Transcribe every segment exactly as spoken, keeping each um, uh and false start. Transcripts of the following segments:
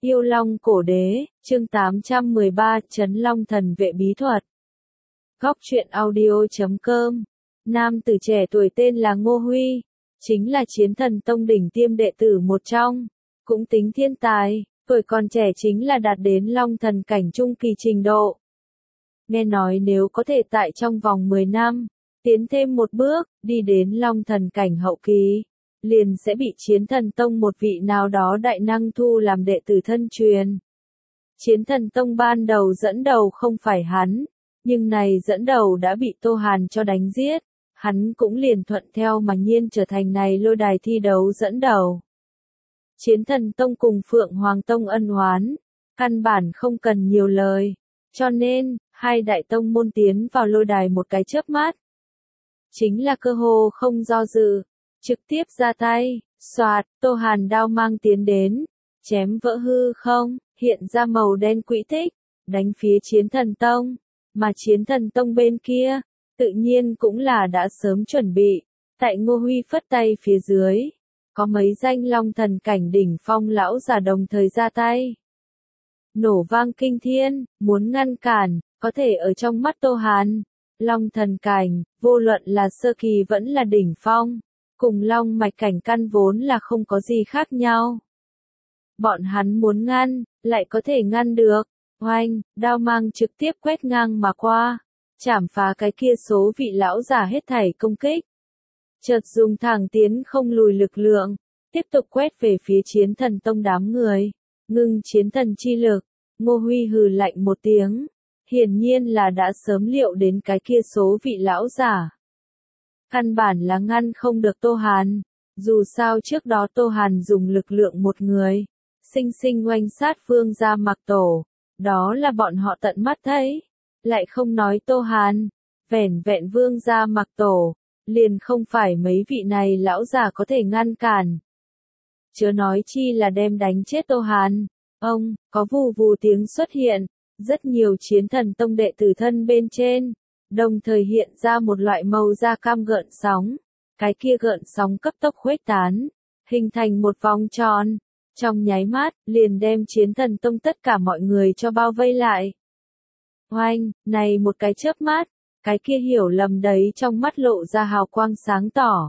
Yêu Long cổ đế, chương tám trăm mười ba, Trấn Long thần vệ bí thuật. Góc truyện audio chấm com. Nam tử trẻ tuổi tên là Ngô Huy, chính là Chiến Thần Tông đỉnh tiêm đệ tử một trong, cũng tính thiên tài, tuổi còn trẻ chính là đạt đến Long thần cảnh trung kỳ trình độ. Nghe nói nếu có thể tại trong vòng mười năm, tiến thêm một bước, đi đến Long thần cảnh hậu kỳ, liền sẽ bị Chiến Thần Tông một vị nào đó đại năng thu làm đệ tử thân truyền. Chiến Thần Tông ban đầu dẫn đầu không phải hắn, nhưng này dẫn đầu đã bị Tô Hàn cho đánh giết, hắn cũng liền thuận theo mà nhiên trở thành này lôi đài thi đấu dẫn đầu. Chiến Thần Tông cùng Phượng Hoàng Tông ân oán, căn bản không cần nhiều lời, cho nên, hai đại tông môn tiến vào lôi đài một cái chớp mắt. Chính là cơ hồ không do dự, trực tiếp ra tay, xoạt, Tô Hàn đao mang tiến đến, chém vỡ hư không, hiện ra màu đen quỹ tích, đánh phía Chiến Thần Tông, mà Chiến Thần Tông bên kia, tự nhiên cũng là đã sớm chuẩn bị, tại Ngô Huy phất tay phía dưới, có mấy danh Long thần cảnh đỉnh phong lão giả đồng thời ra tay. Nổ vang kinh thiên, muốn ngăn cản, có thể ở trong mắt Tô Hàn, Long thần cảnh, vô luận là sơ kỳ vẫn là đỉnh phong, cùng Long mạch cảnh căn vốn là không có gì khác nhau. Bọn hắn muốn ngăn, lại có thể ngăn được, oanh, đao mang trực tiếp quét ngang mà qua, chảm phá cái kia số vị lão giả hết thảy công kích. Chợt dùng thẳng tiến không lùi lực lượng, tiếp tục quét về phía Chiến Thần Tông đám người, ngưng chiến thần chi lực. Ngô Huy hừ lạnh một tiếng, hiển nhiên là đã sớm liệu đến cái kia số vị lão giả. Căn bản là ngăn không được Tô Hàn, dù sao trước đó Tô Hàn dùng lực lượng một người, sinh sinh oanh sát Vương gia Mạc Tổ, đó là bọn họ tận mắt thấy, lại không nói Tô Hàn, vẻn vẹn Vương gia Mạc Tổ, liền không phải mấy vị này lão già có thể ngăn cản. Chớ nói chi là đem đánh chết Tô Hàn, ông, có vù vù tiếng xuất hiện, rất nhiều Chiến Thần Tông đệ tử thân bên trên, đồng thời hiện ra một loại màu da cam gợn sóng, cái kia gợn sóng cấp tốc khuếch tán, hình thành một vòng tròn, trong nháy mắt, liền đem Chiến Thần Tông tất cả mọi người cho bao vây lại. Oanh, này một cái chớp mắt, cái kia hiểu lầm đấy trong mắt lộ ra hào quang sáng tỏ.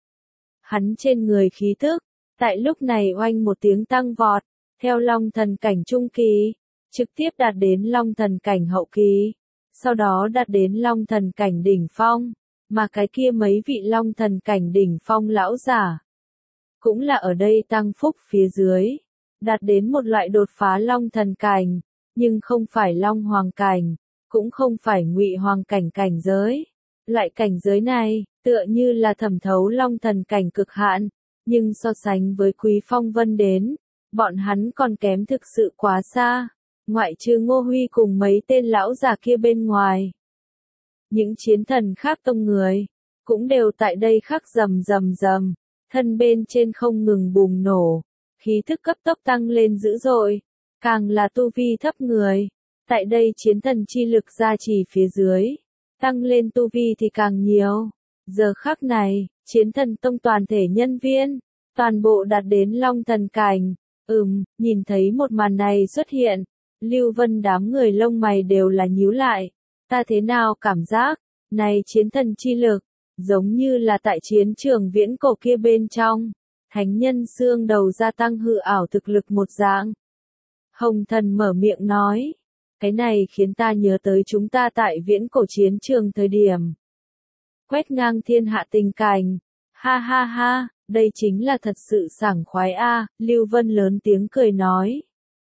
Hắn trên người khí tức, tại lúc này oanh một tiếng tăng vọt, theo Long thần cảnh trung kỳ, trực tiếp đạt đến Long thần cảnh hậu kỳ, sau đó đạt đến Long thần cảnh đỉnh phong, mà cái kia mấy vị Long thần cảnh đỉnh phong lão giả, cũng là ở đây tăng phúc phía dưới, đạt đến một loại đột phá Long thần cảnh, nhưng không phải Long hoàng cảnh, cũng không phải Ngụy hoàng cảnh cảnh giới. Loại cảnh giới này, tựa như là thẩm thấu Long thần cảnh cực hạn, nhưng so sánh với Quý Phong Vân đến, bọn hắn còn kém thực sự quá xa, ngoại trừ Ngô Huy cùng mấy tên lão già kia bên ngoài. Những chiến thần khác tông người, cũng đều tại đây khắc rầm rầm rầm, thân bên trên không ngừng bùng nổ, khí thức cấp tốc tăng lên dữ dội, càng là tu vi thấp người, tại đây chiến thần chi lực gia trì phía dưới, tăng lên tu vi thì càng nhiều. Giờ khắc này, Chiến Thần Tông toàn thể nhân viên, toàn bộ đạt đến Long thần cảnh. Ừm, nhìn thấy một màn này xuất hiện, Lưu Vân đám người lông mày đều là nhíu lại. Ta thế nào cảm giác, này chiến thần chi lực, giống như là tại chiến trường viễn cổ kia bên trong, thánh nhân xương đầu gia tăng hư ảo thực lực một dạng. Hồng Thần mở miệng nói, cái này khiến ta nhớ tới chúng ta tại viễn cổ chiến trường thời điểm. Quét ngang thiên hạ tình cảnh, ha ha ha. Đây chính là thật sự sảng khoái a, à, Lưu Vân lớn tiếng cười nói.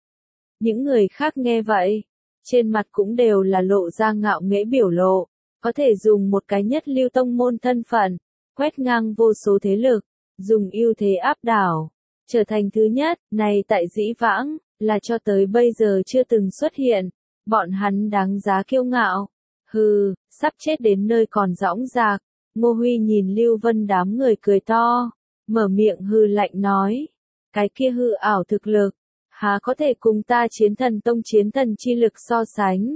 Những người khác nghe vậy, trên mặt cũng đều là lộ ra ngạo nghễ biểu lộ, có thể dùng một cái nhất lưu tông môn thân phận, quét ngang vô số thế lực, dùng ưu thế áp đảo, trở thành thứ nhất, này tại dĩ vãng, là cho tới bây giờ chưa từng xuất hiện, bọn hắn đáng giá kiêu ngạo. Hừ, sắp chết đến nơi còn dõng dạc, Ngô Huy nhìn Lưu Vân đám người cười to. Mở miệng hư lạnh nói, cái kia hư ảo thực lực, há có thể cùng ta Chiến Thần Tông chiến thần chi lực so sánh.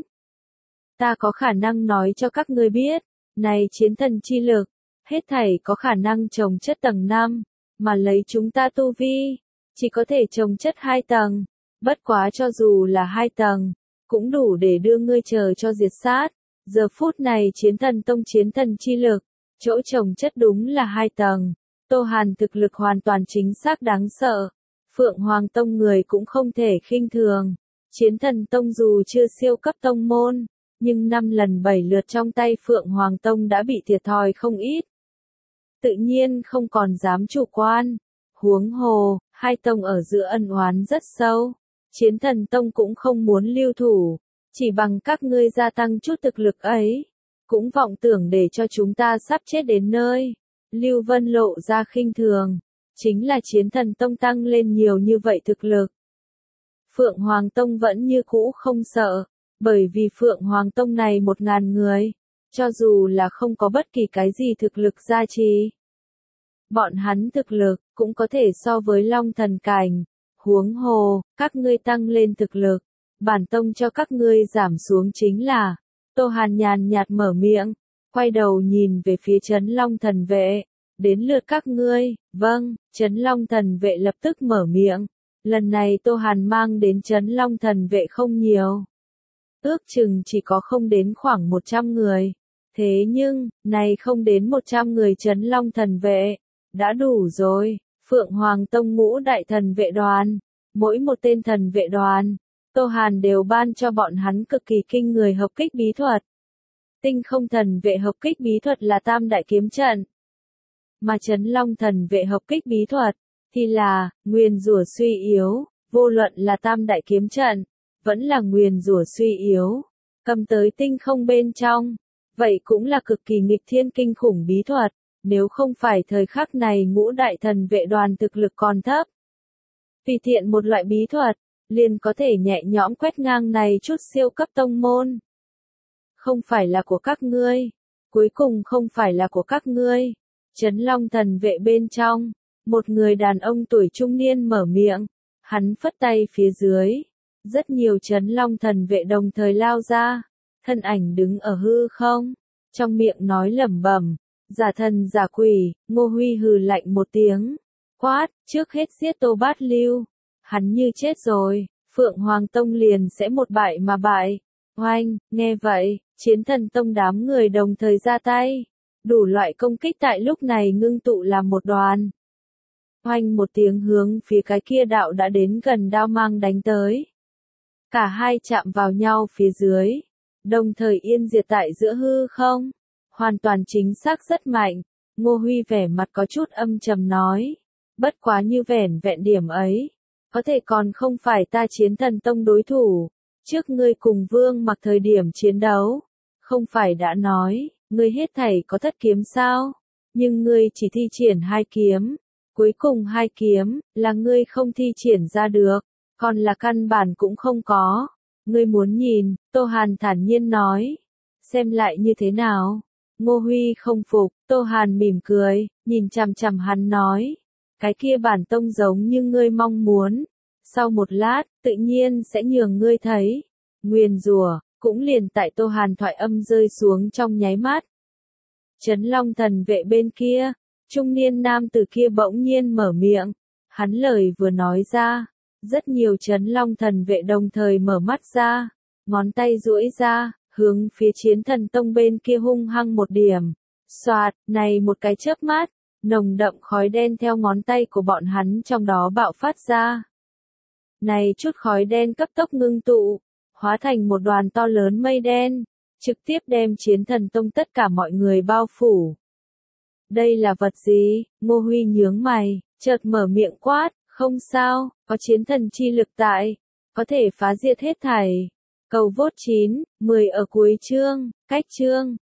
Ta có khả năng nói cho các ngươi biết, này chiến thần chi lực, hết thảy có khả năng trồng chất tầng năm, mà lấy chúng ta tu vi, chỉ có thể trồng chất hai tầng. Bất quá cho dù là hai tầng, cũng đủ để đưa ngươi chờ cho diệt sát. Giờ phút này chiến thần tông chiến thần chi lực, chỗ trồng chất đúng là hai tầng. Tô Hàn thực lực hoàn toàn chính xác đáng sợ. Phượng Hoàng Tông người cũng không thể khinh thường. Chiến thần tông dù chưa siêu cấp tông môn, nhưng năm lần bảy lượt trong tay Phượng Hoàng Tông đã bị thiệt thòi không ít. Tự nhiên không còn dám chủ quan. Huống hồ, hai tông ở giữa ân oán rất sâu. Chiến thần tông cũng không muốn lưu thủ. Chỉ bằng các ngươi gia tăng chút thực lực ấy, cũng vọng tưởng để cho chúng ta sắp chết đến nơi. Lưu Vân lộ ra khinh thường. Chính là chiến thần tông tăng lên nhiều như vậy thực lực. Phượng Hoàng Tông vẫn như cũ không sợ. Bởi vì Phượng Hoàng Tông này một ngàn người, cho dù là không có bất kỳ cái gì thực lực gia trì, bọn hắn thực lực cũng có thể so với Long Thần Cảnh. Huống hồ, các ngươi tăng lên thực lực, bản tông cho các ngươi giảm xuống chính là. Tô Hàn nhàn nhạt mở miệng, quay đầu nhìn về phía Trấn Long Thần Vệ. Đến lượt các ngươi. Vâng, Trấn Long Thần Vệ lập tức mở miệng. Lần này Tô Hàn mang đến Trấn Long Thần Vệ không nhiều. Ước chừng chỉ có không đến khoảng một trăm người. Thế nhưng, này không đến một trăm người Trấn Long Thần Vệ, đã đủ rồi. Phượng Hoàng Tông ngũ đại thần vệ đoàn, mỗi một tên thần vệ đoàn, Tô Hàn đều ban cho bọn hắn cực kỳ kinh người hợp kích bí thuật. Tinh không thần vệ hợp kích bí thuật là tam đại kiếm trận. Mà Trấn Long thần vệ hợp kích bí thuật, thì là, nguyền rủa suy yếu, vô luận là tam đại kiếm trận, vẫn là nguyền rủa suy yếu, cầm tới tinh không bên trong, vậy cũng là cực kỳ nghịch thiên kinh khủng bí thuật, nếu không phải thời khắc này ngũ đại thần vệ đoàn thực lực còn thấp. Tùy tiện một loại bí thuật, liền có thể nhẹ nhõm quét ngang này chút siêu cấp tông môn. Không phải là của các ngươi, cuối cùng không phải là của các ngươi. Trấn Long thần vệ bên trong, một người đàn ông tuổi trung niên mở miệng, hắn phất tay phía dưới. Rất nhiều Trấn Long thần vệ đồng thời lao ra, thân ảnh đứng ở hư không, trong miệng nói lẩm bẩm, giả thần giả quỷ. Ngô Huy hừ lạnh một tiếng, quát, trước hết giết Tô Bát Lưu, hắn như chết rồi, Phượng Hoàng Tông liền sẽ một bại mà bại. Oanh, nghe vậy, Chiến Thần Tông đám người đồng thời ra tay, đủ loại công kích tại lúc này ngưng tụ làm một đoàn. Oanh một tiếng hướng phía cái kia đạo đã đến gần đao mang đánh tới. Cả hai chạm vào nhau phía dưới, đồng thời yên diệt tại giữa hư không, hoàn toàn chính xác rất mạnh. Ngô Huy vẻ mặt có chút âm trầm nói, bất quá như vẻn vẹn điểm ấy, có thể còn không phải ta Chiến Thần Tông đối thủ. Trước ngươi cùng Vương Mặc thời điểm chiến đấu, không phải đã nói, ngươi hết thảy có thất kiếm sao? Nhưng ngươi chỉ thi triển hai kiếm, cuối cùng hai kiếm, là ngươi không thi triển ra được, còn là căn bản cũng không có. Ngươi muốn nhìn, Tô Hàn thản nhiên nói, xem lại như thế nào? Ngô Huy không phục, Tô Hàn mỉm cười, nhìn chằm chằm hắn nói, cái kia bản tông giống như ngươi mong muốn. Sau một lát, tự nhiên sẽ nhường ngươi thấy. Nguyền rủa, cũng liền tại Tô Hàn thoại âm rơi xuống trong nháy mắt. Trấn Long thần vệ bên kia, trung niên nam tử kia bỗng nhiên mở miệng. Hắn lời vừa nói ra, rất nhiều Trấn Long thần vệ đồng thời mở mắt ra, ngón tay duỗi ra, hướng phía Chiến Thần Tông bên kia hung hăng một điểm. Xoạt, này một cái chớp mắt, nồng đậm khói đen theo ngón tay của bọn hắn trong đó bạo phát ra. Này chút khói đen cấp tốc ngưng tụ, hóa thành một đoàn to lớn mây đen, trực tiếp đem Chiến Thần Tông tất cả mọi người bao phủ. Đây là vật gì? Ngô Huy nhướng mày, chợt mở miệng quát, không sao, có chiến thần chi lực tại, có thể phá diệt hết thảy. Cầu vote chín, mười ở cuối chương, cách chương.